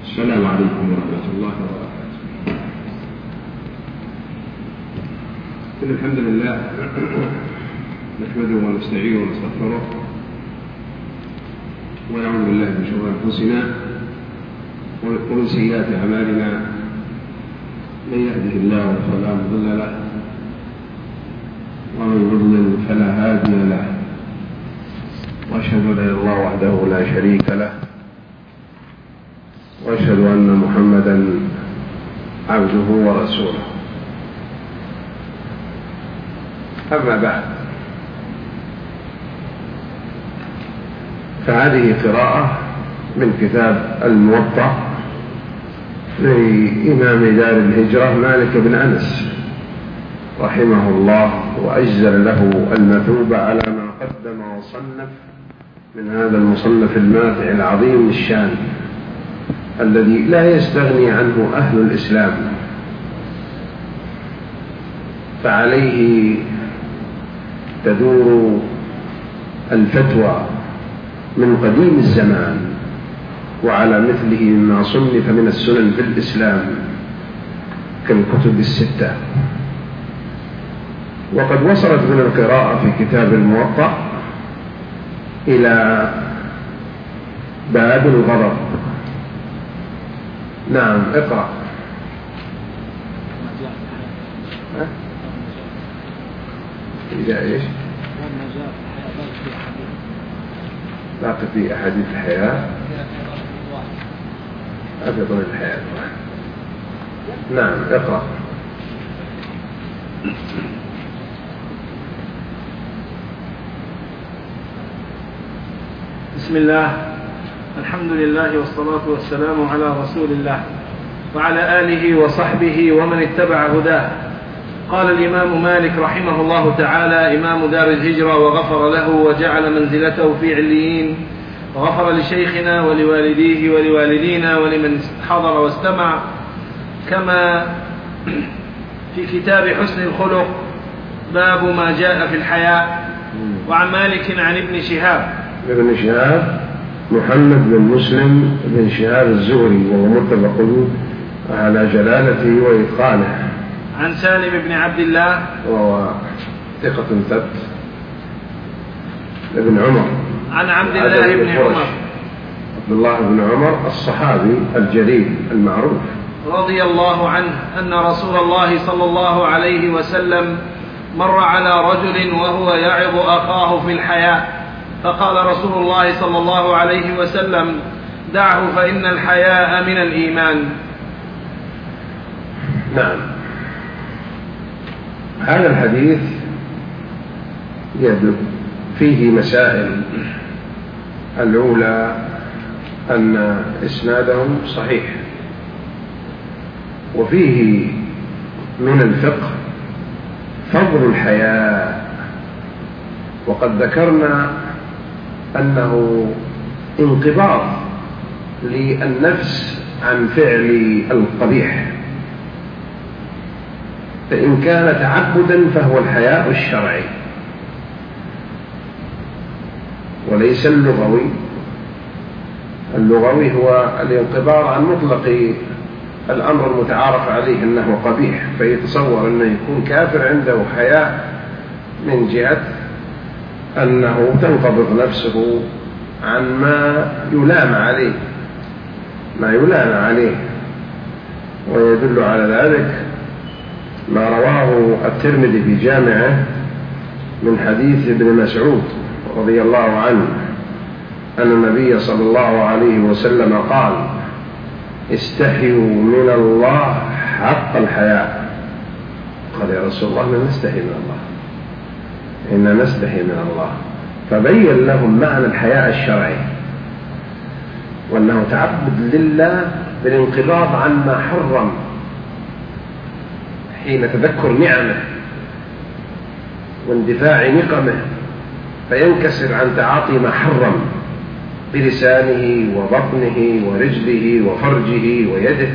السلام عليكم ورحمة الله وبركاته. إن الحمد لله نحمده ونستعينه ونستغفره ونعوذ بالله من شرور أنفسنا ومن سيئات أعمالنا. من يهده الله فلا مضل له ومن يضلل فلا هادي له، وأشهد أن لا إله إلا الله وحده لا شريك له، وأشهد أن محمدا عبده ورسوله. أما بعد، فهذه قراءة من كتاب الموطأ لإمام دار الهجرة مالك بن أنس رحمه الله، وأجزل له المثوبة على ما قدم وصنف من هذا المصنف الماتع العظيم الشان الذي لا يستغني عنه أهل الإسلام، فعليه تدور الفتوى من قديم الزمان، وعلى مثله مما صنف من السنن في الإسلام كالكتب الستة. وقد وصلت من القراءة في كتاب الموطأ إلى باب الغضب. نعم، اقرأ. إذا إيش؟ باقي في أحاديث الحياة أفضل الحياة. نعم، اقرأ. بسم الله، الحمد لله والصلاة والسلام على رسول الله وعلى آله وصحبه ومن اتبع هداه. قال الإمام مالك رحمه الله تعالى إمام دار الهجرة وغفر له وجعل منزلته في عليين، وغفر لشيخنا ولوالديه ولوالدينا ولمن حضر واستمع، كما في كتاب حسن الخلق باب ما جاء في الحياء. وعن مالك عن ابن شهاب محمد بن مسلم بن شهاب الزهري، وهو متفق على جلالته وإتقانه. عن سالم بن عبد الله وهو ثقة ثبت ابن عمر. عن عبد الله بن عمر، عبد الله بن عمر الصحابي الجليل المعروف رضي الله عنه أن رسول الله صلى الله عليه وسلم مر على رجل وهو يعظ أخاه في الحياء، فقال رسول الله صلى الله عليه وسلم: دعه فإن الحياء من الإيمان. نعم، هذا الحديث فيه مسائل. الأولى أن إسنادهم صحيح، وفيه من الفقه فضل الحياء. وقد ذكرنا أنه انقباض للنفس عن فعل القبيح، فإن كان تعبدا فهو الحياء الشرعي وليس اللغوي. اللغوي هو الانقباض عن مطلق الأمر المتعارف عليه أنه قبيح، فيتصور أنه يكون كافر عنده حياء من جهة أنه تنقبض نفسه عن ما يلام عليه. ويدل على ذلك ما رواه الترمذي في جامعه من حديث ابن مسعود رضي الله عنه أن النبي صلى الله عليه وسلم قال: استحيوا من الله حق الحياء. قال: يا رسول الله، إننا نستحي من الله، إننا نستحي من الله. فبين لهم معنى الحياء الشرعي، وأنه تعبد لله بالانقباض عن ما حرم حين تذكر نعمه واندفاع نقمه، فينكسر عن تعاطي ما حرم بلسانه وبطنه ورجله وفرجه ويده.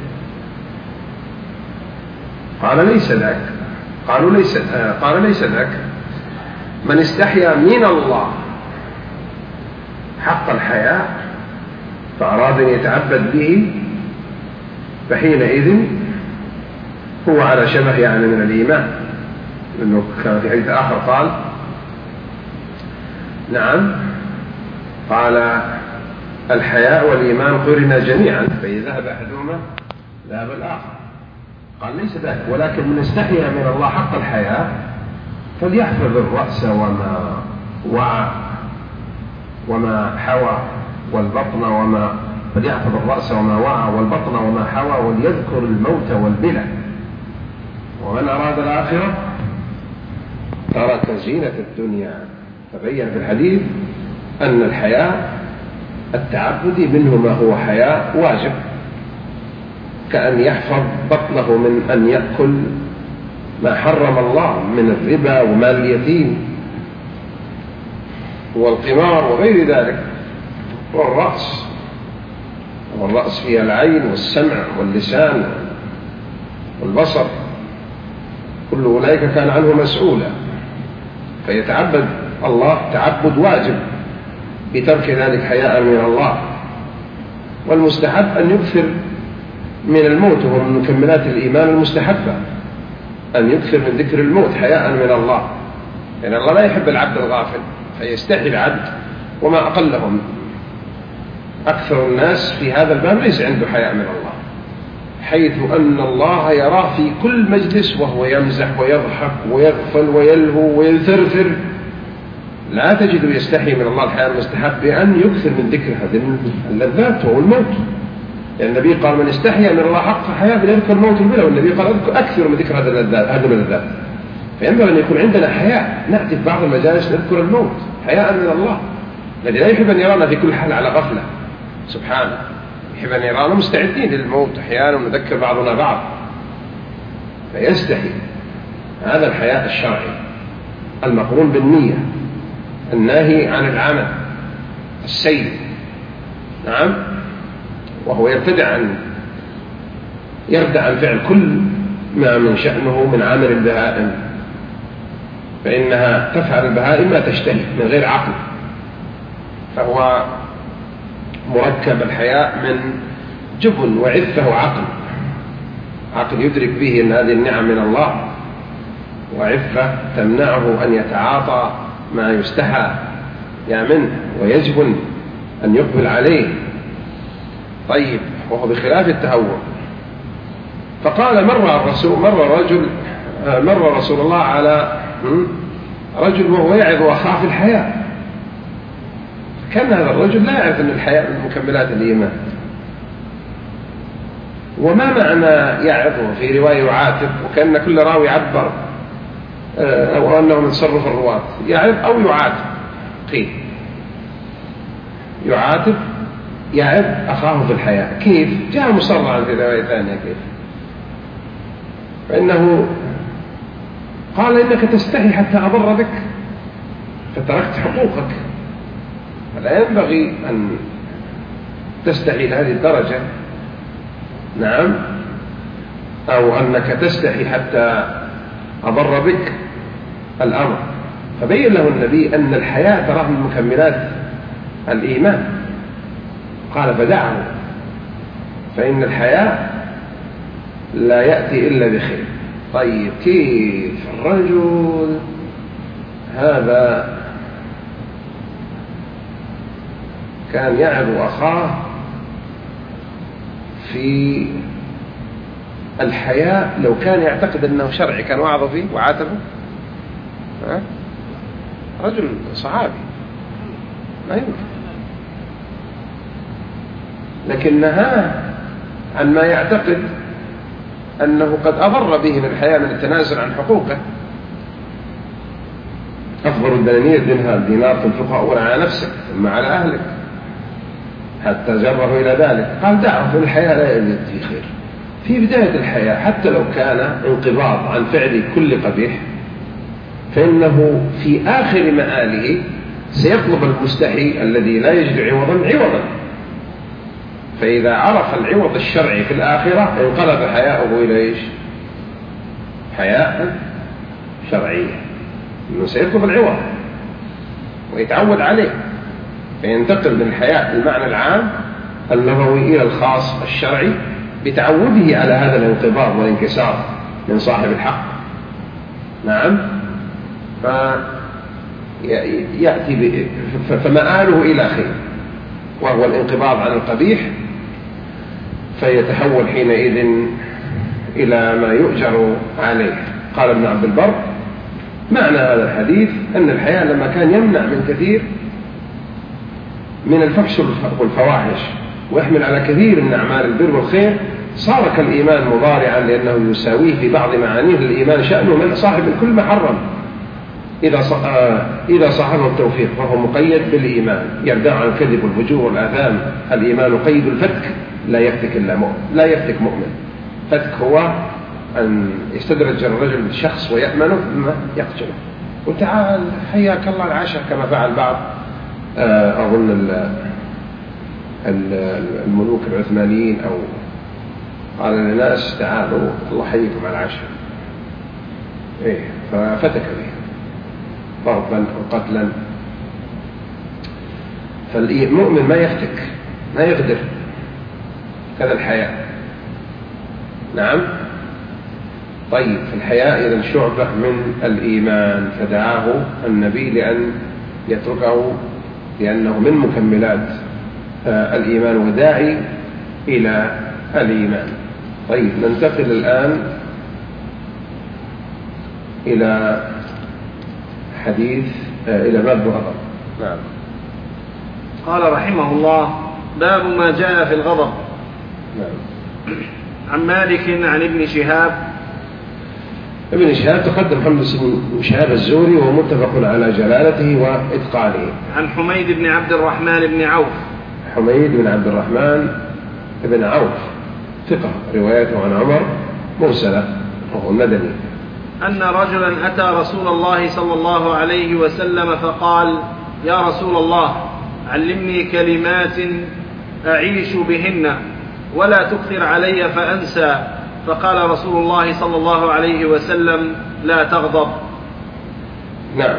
قال: ليس ذاك. قال: ليس ذاك. من استحيا من الله حق الحياء فأراد أن يتعبد به فحينئذ هو على شبه يعني من الإيمان، لأنه كان في حديث آخر قال نعم، قال الحياء والإيمان قرنا جميعا، فإذا ذهب أحدهما ذهب الآخر. قال ليس ذلك، ولكن من استحيا من الله حق الحياء فليحفظ الرأس وما وعى وما حوى والبطن وما فليحفظ الرأس وما وعى والبطن وما حوى وليذكر الموت والبلى، ومن أراد الآخرة ترك زينة الدنيا. فبين في الحديث أن الحياء التعبدي منه ما هو حياء واجب، كأن يحفظ بطنه من أن يأكل ما حرم الله من الربا ومال اليتيم والقمار وغير ذلك، والرأس فيها العين والسمع واللسان والبصر، كل أولئك كان عنه مسؤولا. فيتعبد الله تعبد واجب بترك ذلك حياء من الله. والمستحب أن يكثر من الموت، وهو من مكملات الإيمان المستحبة أن يكثر من ذكر الموت حياء من الله، لأن الله لا يحب العبد الغافل، فيستحي العبد. وما أقلهم أكثر الناس في هذا الباب ليس عنده حياء من الله، حيث أن الله يراه في كل مجلس وهو يمزح ويضحك ويغفل ويلهو ويثرثر، لا تجد يستحي من الله الحياء المستحب بأن يكثر من ذكر هذه اللذات والموت. يعني النبي قال من استحيا من الله حق حياء فليذكر الموت والبلى، والنبي قال أكثر من ذكر هذه اللذات. فينبغي أن يكون عندنا حياء، نأتي في بعض المجالس نذكر الموت حياء من الله الذي لا يحب أن يرانا في كل حال على غفلة سبحانه، يحب أن يرانا مستعدين للموت أحيانا ونذكر بعضنا بعض، فيستحي. هذا الحياء الشرعي المقرون بالنية، الناهي عن العمل السيء، نعم، وهو يردع عن فعل كل ما من شأنه من عمل البهائم، فإنها تفعل البهائم ما تشتهي من غير عقل. فهو مركب الحياء من جبن وعفة وعقل، عقل يدرك به أن هذه النعم من الله، وعفة تمنعه أن يتعاطى ما يستحى منه ويجبن أن يقبل عليه. طيب، وهو بخلاف التهور. فقال مر رسول الله على رجل وهو يعظ أخاه في الحياء، كان هذا الرجل لا يعرف أن الحياء من مكملات الإيمان. وما معنى يعظه؟ في رواية يعاتب، وكأن كل راوي عبر أو أنه من تصرف الرواة، يعظ أو يعاتب. قيل يعظ أخاه في الحياء. كيف؟ جاء مصرعا في رواية ثانية كيف؟ فإنه قال إنك تستحي حتى أضر بك فتركت حقوقك، فلا ينبغي أن تستحي لهذه الدرجة، نعم، أو أنك تستحي حتى أضر بك الأمر. فبين له النبي أن الحياء تراه من مكملات الإيمان، قال فدعه، فإن الحياء لا يأتي إلا بخير. طيب، كيف الرجل هذا كان يعظ أخاه في الحياء؟ لو كان يعتقد أنه شرعي كان وعظه فيه وعاتبه؟ رجل صحابي ما يمكن، لكن نهاه عن ما يعتقد أنه قد أضر به من الحياة من التنازل عن حقوقه. أفضل الدنانير دينار تنفقه أولا على نفسك ثم على أهلك، حتى جره إلى ذلك. قال دعه، في الحياة لا يجد في خير. في بداية الحياة حتى لو كان انقباض عن فعل كل قبيح، فإنه في آخر مآله سيطلب المستحي الذي لا يجد عوضا، فإذا عرف العوض الشرعي في الآخرة انقلب حياؤه إلى إيش؟ حياء شرعية، إنه سيطلب العوض ويتعود عليه، فينتقل من الحياء المعنى العام اللغوي إلى الخاص الشرعي، بتعوده على هذا الانقباض والانكسار من صاحب الحق. نعم. فيأتي فمآله إلى خير، وهو الانقباض عن القبيح، فيتحول حينئذ إلى ما يؤجر عليه. قال ابن عبد البر: معنى هذا الحديث أن الحياء لما كان يمنع من كثير من الفحش والفواحش ويحمل على كثير من أعمال البر والخير، صار كالإيمان مضارعا، لأنه يساويه في بعض معانيه الإيمان شأنه من صاحب كل ما حرم. إذا صاحبه التوفيق فهو مقيد بالإيمان، يردع عن الكذب والفجور والآثام. الإيمان قيد الفتك، لا يفتك مؤمن. فتك هو أن يستدرج الرجل الشخص ويأمنه ثم يقتله، وتعال حياك الله العشاء، كما فعل بعض أظن الملوك العثمانيين، أو قال للناس تعالوا الله حييكم على العشاء، ففتك به ضربا وقتلا. فالمؤمن ما يفتك، ما يغدر، كذا الحياء. نعم. طيب، الحياء إذن شعبة من الإيمان، فدعاه النبي لأن يتركه، لأنه من مكملات الإيمان وداعي إلى الإيمان. طيب، ننتقل الآن إلى حديث إلى باب الغضب. نعم. قال رحمه الله: باب ما جاء في الغضب. نعم. عن مالك عن ابن شهاب. ابن شهاب تقدم محمد بن شهاب الزهري، وهو متفق على جلالته وإتقانه. عن حميد بن عبد الرحمن بن عوف. حميد بن عبد الرحمن بن عوف ثقة، روايته عن عمر مرسلة، وهو المدني. أن رجلا أتى رسول الله صلى الله عليه وسلم فقال: يا رسول الله، علمني كلمات أعيش بهن ولا تكثر علي فأنسى. فقال رسول الله صلى الله عليه وسلم: لا تغضب. نعم.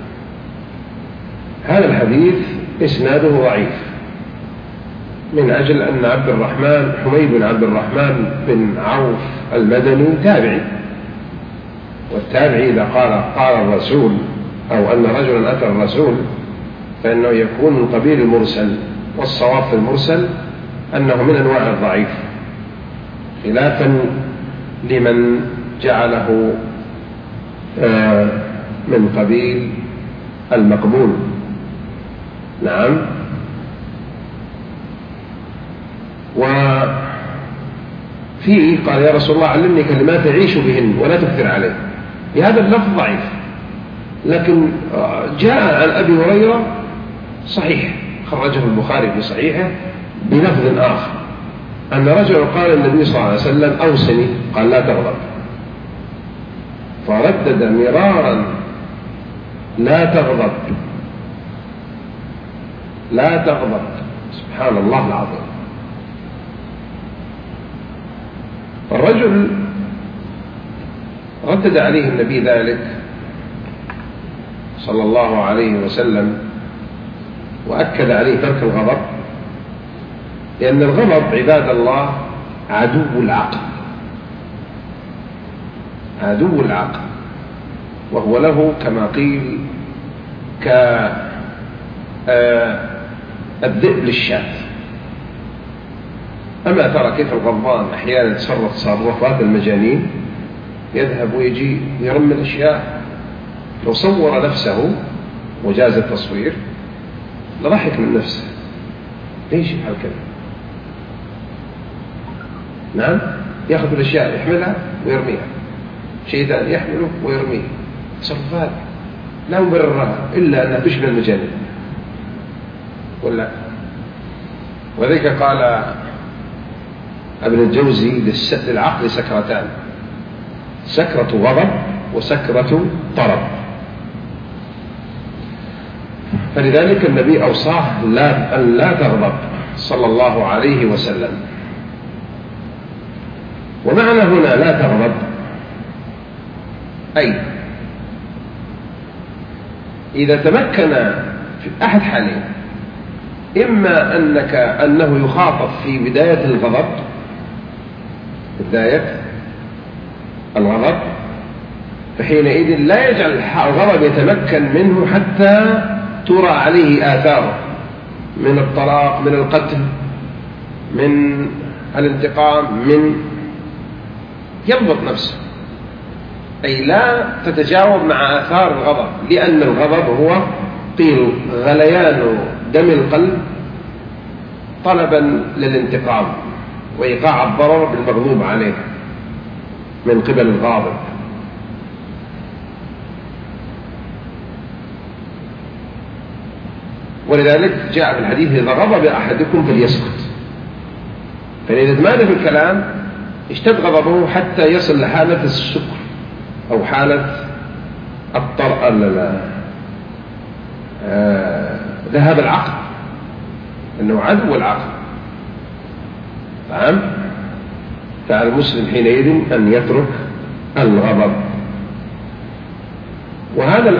هذا الحديث إسناده ضعيف، من أجل أن حميد بن عبد الرحمن بن عوف المدني تابعي، والتابعي إذا قال الرسول، أو أن رجلا أتى الرسول، فإنه يكون من قبيل المرسل، والصواب في المرسل أنه من أنواع الضعيف، خلافا لمن جعله من قبيل المقبول. نعم. وفيه قال: يا رسول الله، علمني كلمات أعيش بهن ولا تكثر عليه. بهذا اللفظ ضعيف، لكن جاء عن أبي هريرة صحيح، خرجه البخاري في صحيحه بلفظ آخر، أن رجل قال النبي صلى الله عليه وسلم: أوصني، قال: لا تغضب. فردد مرارا: لا تغضب، لا تغضب. سبحان الله العظيم. الرجل ردد عليه النبي ذلك صلى الله عليه وسلم، وأكد عليه ترك الغضب، لأن الغضب عباد الله عدو العقل، عدو العقل، وهو له كما قيل كالذئب للشاة. أما ترى كيف الغضبان أحيانا تصرف تصرفات المجانين، يذهب ويجي يرمي الأشياء. لو صور نفسه وجاز التصوير لضحك من نفسه، ليش يفعل كذا؟ نعم. يأخذ الأشياء يحملها ويرميها، شيء ثاني يحمله ويرميه. تصرفات لا مبررها إلا أنها تشبه المجانين، ولا؟ وذلك قال ابن الجوزي: للعقل سكرتان، سكرة غضب وسكرة طرب. فلذلك النبي أوصاه أن لا تغضب صلى الله عليه وسلم. ومعنى هنا لا تغضب أي إذا تمكن في أحد حالين: إما أنه يخاطب في بداية الغضب بداية الغضب، فحينئذ لا يجعل الغضب يتمكن منه حتى ترى عليه آثاره من الطلاق، من القتل، من الانتقام، من يضبط نفسه، أي لا تتجاوب مع آثار الغضب، لأن الغضب هو قيل غليان دم القلب طلبا للانتقام وإيقاع الضرر بالمغضوب عليه من قبل الغاضب. ولذلك جاء في الحديث: إذا غضب أحدكم فليسكت. فإذا تمادى في الكلام اشتد غضبه حتى يصل لحالة السكر أو حالة ذهاب العقل، أنه عدو العقل. نعم. فعلى المسلم حينئذ أن يترك الغضب. وهذا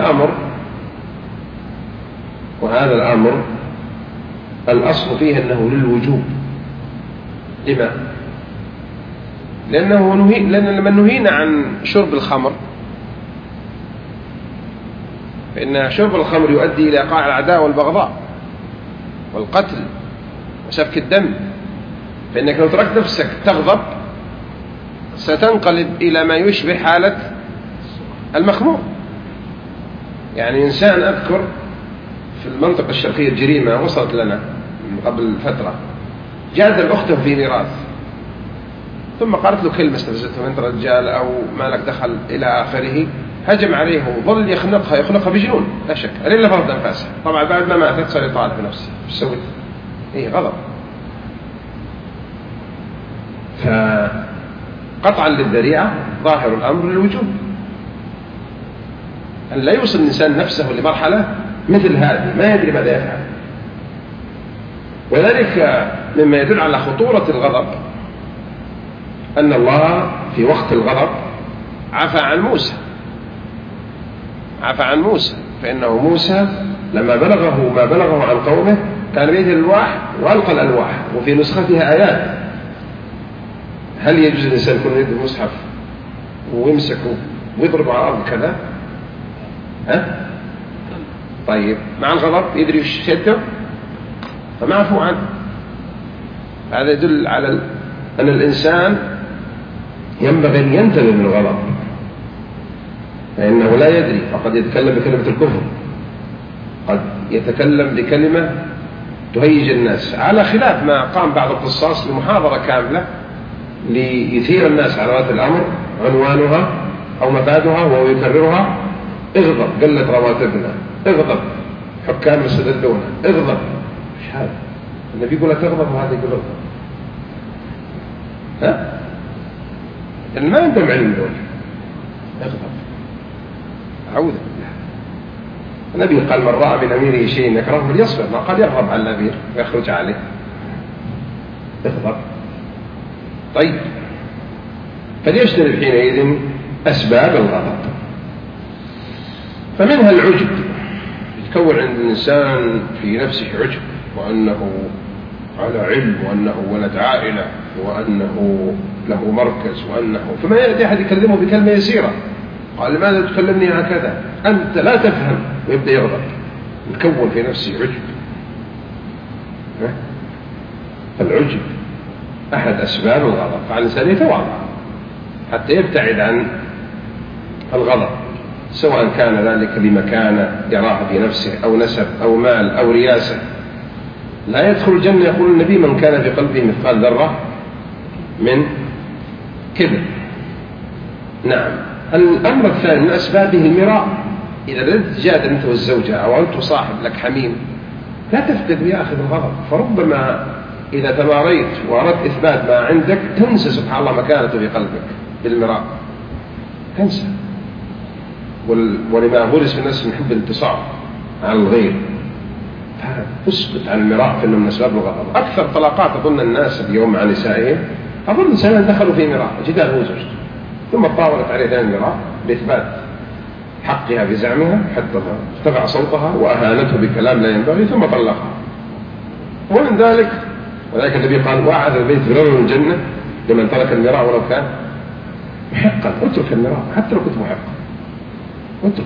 الأمر الأصل فيه أنه للوجوب. لما؟ لأن لما نهينا عن شرب الخمر، فإن شرب الخمر يؤدي إلى إيقاع الأعداء والبغضاء والقتل وسفك الدم، فإنك لو تركت نفسك تغضب ستنقلب إلى ما يشبه حالة المخمور. يعني إنسان أذكر في المنطقة الشرقية الجريمة وصلت لنا من قبل فترة، جاءت أخته في ميراث، ثم قالت له كلمة استفزته: أنت رجال أو ما لك دخل إلى آخره. هجم عليه وظل يخنقها بجنون لا شك، إلا فرض أنفاسها. طبعا بعد ما ماتت صار يطالب بنفسه ايش سويت؟ غضب. فقطعا للذريعة ظاهر الأمر للوجوب، أن لا يوصل الإنسان نفسه لمرحلة مثل هذه ما يدري ماذا يفعل. وذلك مما يدل على خطورة الغضب أن الله في وقت الغضب عفى عن موسى، فإنه موسى لما بلغه ما بلغه عن قومه كان بيده الألواح وألقى الألواح وفي نسختها آيات. هل يجوز الإنسان يكون يد المصحف ويمسكه ويضربه على الأرض كذا؟ طيب مع الغضب يدري وش شده فمعفو عنه. هذا يدل على أن الإنسان ينبغي أن ينتبه من الغضب، فإنه لا يدري، فقد يتكلم بكلمة الكفر، قد يتكلم بكلمة تهيج الناس، على خلاف ما قام بعض القصاص بمحاضرة كاملة ليثير الناس على هذا الأمر، عنوانها أو مفادها وهو يكررها: اغضب، قلت رواتبنا، اغضب، حكام يستدلون، اغضب. ايش هذا؟ النبي يقول تغضب وهذا يقول اغضب. ما عندهم علم دول. اغضب، أعوذ بالله. النبي قال: من رأى من أميره شيء يكرهه فليصبر، ما قال يغضب على الأمير ويخرج عليه. اغضب. طيب، فليجتنب حينئذ أسباب الغضب. فمنها العجب، يتكون عند الإنسان في نفسه عجب، وأنه على علم، وأنه ولد عائلة، وأنه له مركز، فما يأتي أحد يكلمه بكلمة يسيرة قال: لماذا تكلمني هكذا؟ أنت لا تفهم، ويبدأ يغضب، يتكون في نفسه عجب. فالعجب أحد أسباب الغضب، فالإنسان يتواضع حتى يبتعد عن الغضب، سواء كان ذلك لمكانة يراها في نفسه أو نسب أو مال أو رياسة. لا يدخل الجنة، يقول النبي: من كان في قلبه مثقال ذرة من كبر. نعم. الأمر الثاني من أسبابه المراء. إذا بدأت تجادل أنت والزوجة أو أنت صاحب لك حميم، لا تفقد يأخذ الغضب، فربما إذا تماريت وأردت إثبات ما عندك تنسى سبحان الله مكانته في قلبك بالمراء، تنسى. ولما غرس في الناس من حب الانتصار على الغير، تسقط عن المراء، فإنه من أسباب الغضب. أكثر طلاقات أظن الناس اليوم مع نسائهم، أظن إنسان دخلوا في مراء، جدال هو زوجته، ثم طاولت عليه ثاني المراء بإثبات حقها بزعمها حتى ارتفع صوتها وأهانته بكلام لا ينبغي، ثم طلقها. ومن ذلك النبي قال: وأعد البيت برجل من الجنة لمن ترك المراء ولو كان محقا. اترك المراء حتى لو كنت محقا، اترك.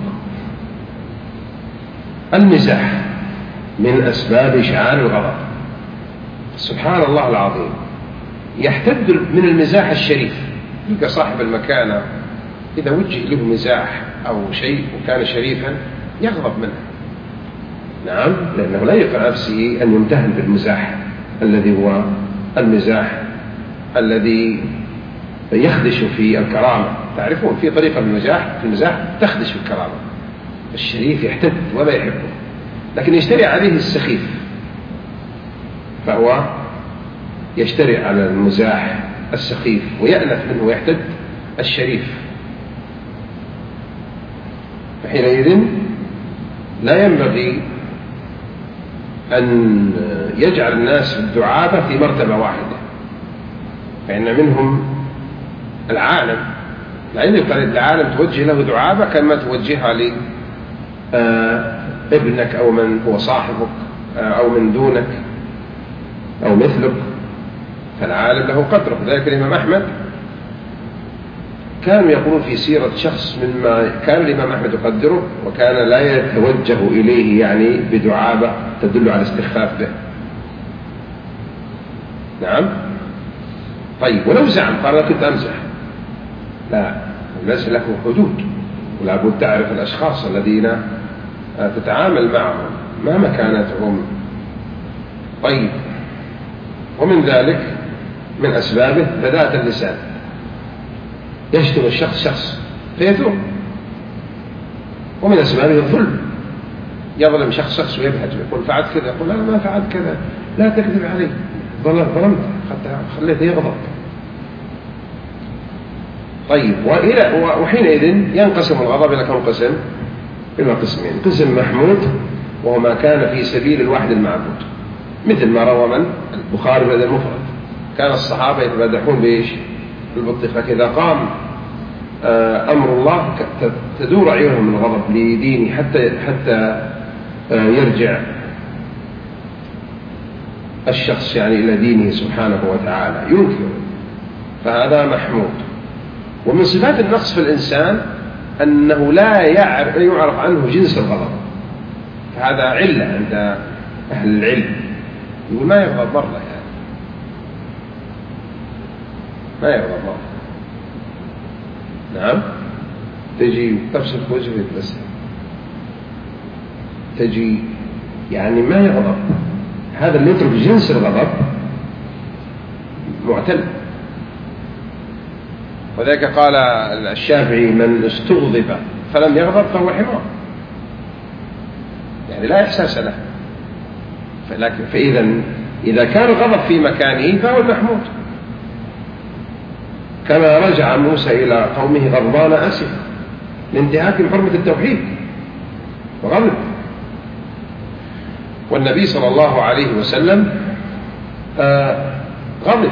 المزاح من أسباب إشعال الغضب. سبحان الله العظيم، يحتد من المزاح الشريف. يلقى صاحب المكانة إذا وجه له مزاح أو شيء وكان شريفا يغضب منه. نعم، لأنه لا يقع نفسه أن يمتهن بالمزاح الذي هو المزاح الذي يخدش في الكرامة. تعرفون في طريقة في المزاح تخدش في الكرامة. الشريف يحتد ولا يحبه، لكن يشتري عليه السخيف، فهو يشتري على المزاح السخيف ويأنف منه ويحتد الشريف. فحينئذ لا ينبغي أن يجعل الناس الدعابة في مرتبة واحدة، فإن منهم العالم، لأن العالم توجه له دعابة كما توجهها لابنك أو من هو صاحبك أو من دونك أو مثلك، فالعالم له قدره. ذلك الإمام أحمد كانوا يقولون في سيرة شخص مما كان الإمام أحمد يقدره وكان لا يتوجه إليه يعني بدعابة تدل على استخفاف به. نعم. طيب، ولو زعم قال أنا كنت أمزح، لا، الناس له حدود، ولا بد تعرف الأشخاص الذين تتعامل معهم ما مكانتهم. طيب، ومن ذلك من أسبابه بذاءة اللسان. يشتم الشخص شخص فيتوب. ومن أسبابه الظلم، يظلم شخص ويبهج ويقول فعلت كذا، يقول أنا ما فعلت كذا، لا تكذب علي، ظلمت، خليته يغضب. طيب، وحينئذ ينقسم الغضب إلى كم قسم؟ إلى قسمين. قسم محمود وهو ما كان في سبيل الوحد المعبود، مثل ما روى من البخاري في المفرد، كان الصحابة يتمدحون بإيش؟ بالبطيخة. إذا قام أمر الله تدور عيونهم من الغضب لدينه حتى يرجع الشخص يعني إلى دينه سبحانه وتعالى، ينكر. فهذا محمود. ومن صفات النقص في الإنسان أنه لا يعرف عنه جنس الغضب، فهذا علة عند أهل العلم. يقول ما يغضب مرة، يعني ما يغضب مرة. نعم، تجي تبصر في وجهه يتبسم، تجي يعني ما يغضب. هذا اللي يترك جنس الغضب معتل. وذلك قال الشافعي من استغضب فلم يغضب فهو حمار، يعني لا إحساس له. فإذا كان الغضب في مكانه فهو المحمود. كما رجع موسى إلى قومه غضبان أسفا لانتهاك حرمة التوحيد وغضب. والنبي صلى الله عليه وسلم غضب،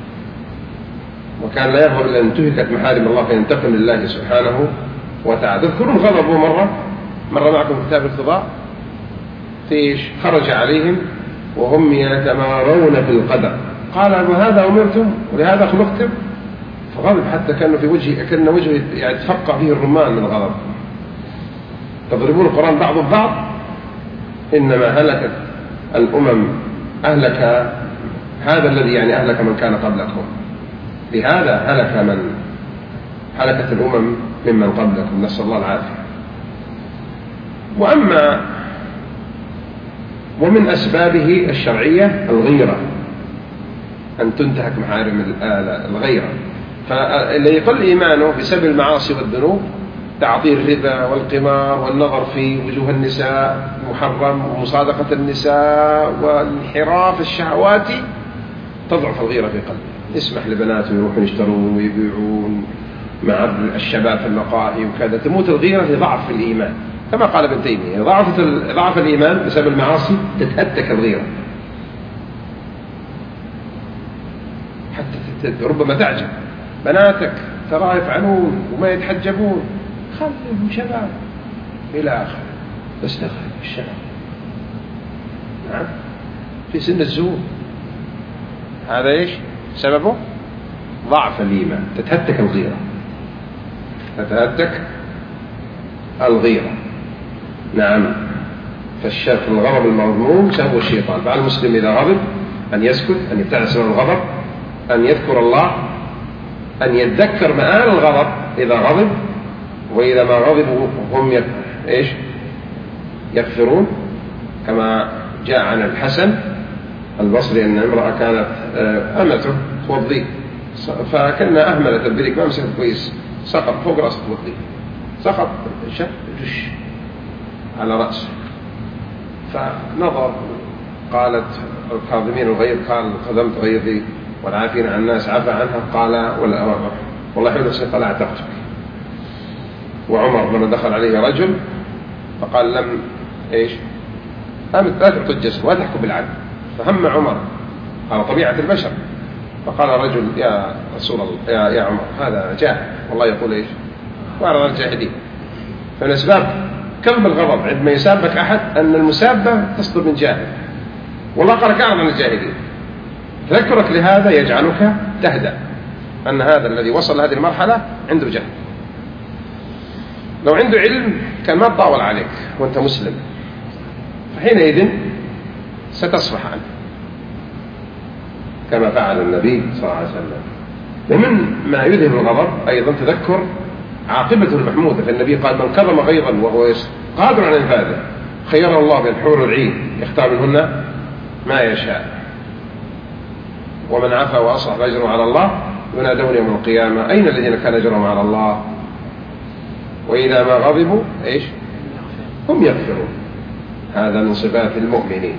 وكان لا يغضب إلا أن انتهكت محارم الله فينتقم لله سبحانه وتعالى. تذكرون غضبوا مرة معكم كتاب القضاء فيش خرج عليهم وهم يتمارون في القدر، قال وهذا أمرتم ولهذا خلقتم، فغضب حتى كان وجهه يعني تفقع فيه الرمان من الغضب. تضربون القرآن بعض البعض، إنما هلكت الأمم أهلك هذا الذي يعني أهلك من كان قبلكم، لهذا هلكت الأمم ممن قبلكم، نسأل الله العافية. ومن أسبابه الشرعية الغيرة، أن تنتهك محارم الغيرة. فالذي يقل إيمانه بسبب المعاصي والذنوب تعطيل الربا والقمار والنظر في وجوه النساء محرم ومصادقة النساء والانحراف الشهواتي، تضعف الغيرة في قلبه. يسمح لبناته يروحون يشترون ويبيعون مع الشباب في المقاهي وكذا، تموت الغيرة لضعف في الإيمان. كما قال ابن تيمية ضعف الإيمان بسبب المعاصي تتهتك الغيرة، حتى ربما تعجب بناتك ترى يفعلون وما يتحجبون، خلهم شباب إلى آخر، بس دخل الشباب في سن الزهور. هذا إيش سببه؟ ضعف الإيمان، تتهتك الغيرة، تتهتك الغيرة. نعم. فالغضب المذموم سبب الشيطان. فعلى المسلم إذا غضب أن يسكت، أن يبتعد عن الغضب، أن يذكر الله، أن يتذكر مآل الغضب إذا غضب، وإذا ما غضبوا هم يكفرون، كما جاء عن الحسن البصري أن امرأة كانت أمته توضي، فكنا أهملت البريك ما مسكت كويس، سقط فوق رأس توضي، سقط جش على رأسه، فنظر، قالت الكاظمين الغيظ، قال قدمت غيظي والعافين عن الناس عفى عنها، قال والله حول نفسي قال اعتقتك. وعمر لما دخل عليه رجل فقال لم لا تعطي الجسر ولا تحكم بالعدل، فهم عمر على طبيعة البشر، فقال الرجل يا رسول الله يا عمر هذا جاهل والله يقول وأعرض الجاهلين. فمن أسباب كلب الغضب عندما يسابك أحد أن المسابة تصدر من جاهل، والله قال أعرض عن الجاهلين. تذكرك لهذا يجعلك تهدأ أن هذا الذي وصل هذه المرحلة عنده جهل. لو عنده علم كان ما تطاول عليك وأنت مسلم، فحينئذ ستصفح عنه كما فعل النبي صلى الله عليه وسلم. ومن ما يذهب الغضب أيضا تذكر عاقبته المحمودة، فالنبي قال من كظم غيظا وهو قادر على إنفاذه خير الله بين حور العين يختار منهن ما يشاء، ومن عفا وأصلح فأجره على الله ينادون يوم القيامة أين الذين كان أجرهم على الله، وإذا ما غضبوا هم يغفرون. هذا من صفات المؤمنين.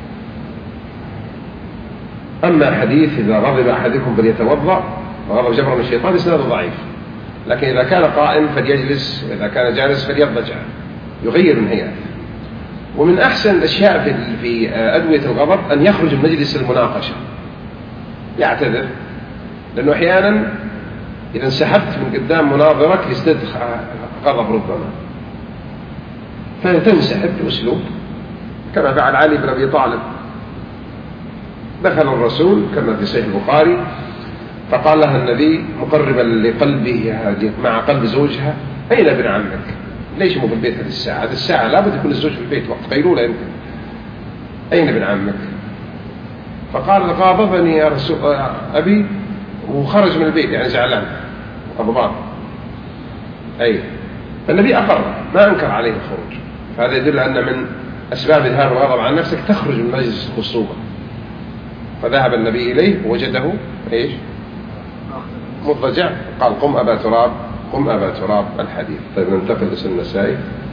أما حديث إذا غضب أحدكم فليتوضأ وغضب جبر من الشيطان إسناده ضعيف، لكن إذا كان قائم فليجلس، وإذا كان جالس فليضطجع، يغير من هيئته. ومن أحسن الأشياء في أدوية الغضب أن يخرج من مجلس المناقشة، يعتذر، لأنه أحيانا إذا انسحبت من قدام مناظرك يزداد غضب ربما، فتنسحب بأسلوب كما فعل علي بن أبي طالب. دخل الرسول كما في صحيح البخاري فقال لها النبي مقربا لقلبه مع قلب زوجها أين ابن عمك؟ ليش مو في البيت هذه الساعة؟ هذه الساعة لابد يكون الزوج في البيت، وقت قيلولة يمكن. أين ابن عمك؟ فقال غاضبني يا رسول أبي وخرج من البيت، يعني زعلان غضبان. النبي أقر ما أنكر عليه الخروج، فهذا يدل أن من أسباب إظهار الغضب عن نفسك تخرج من مجلس الخصومة. فذهب النبي إليه ووجده مضطجع، قال قم أبا تراب قم أبا تراب الحديث. طيب ننتقل لسنة النسائي.